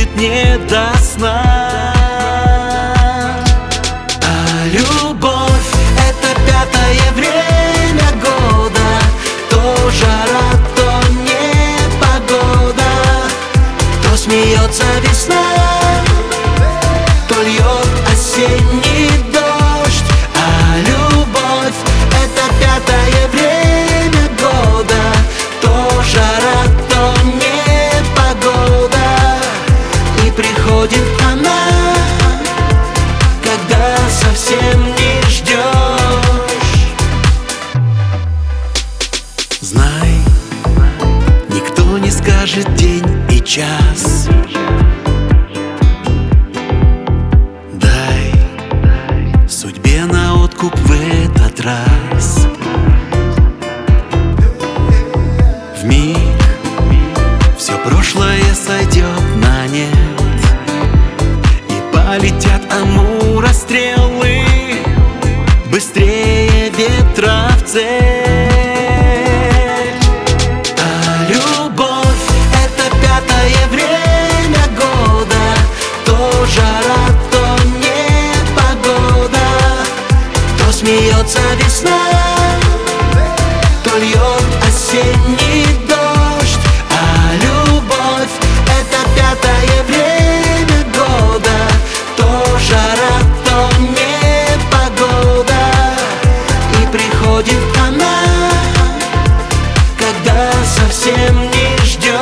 будет не до сна. А любовь — это пятое время года, то жара, то непогода, то смеется весна, то льет осенний дождь. А любовь — это пятое время года, то жара, то непогода, и приходит она, когда совсем не ждешь. Знай, никто не скажет день и час. Дай судьбе на откуп в этот раз. Вмиг все прошлое сойдет на нет, и полетят амурострелы быстрее ветра в цель. А любовь — это пятое время года, то жара, то непогода, то смеется весна, то льет осенний дождь. А любовь — это пятое время года, то жара, то непогода, и приходит она, когда совсем не ждешь.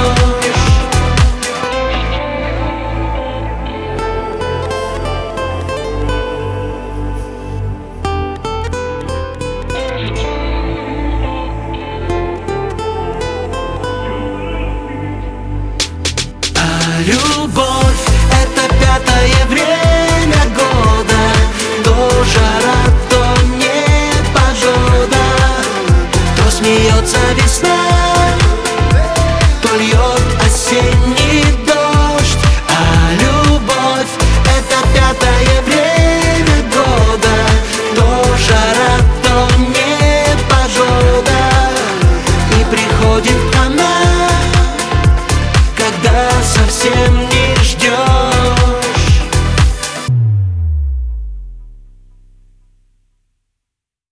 Любовь — это пятое время года, то жара, то непогода, то смеется весна, то льет осенний дождь. А любовь — это пятое время года, то жара, то непогода, и приходит она, когда совсем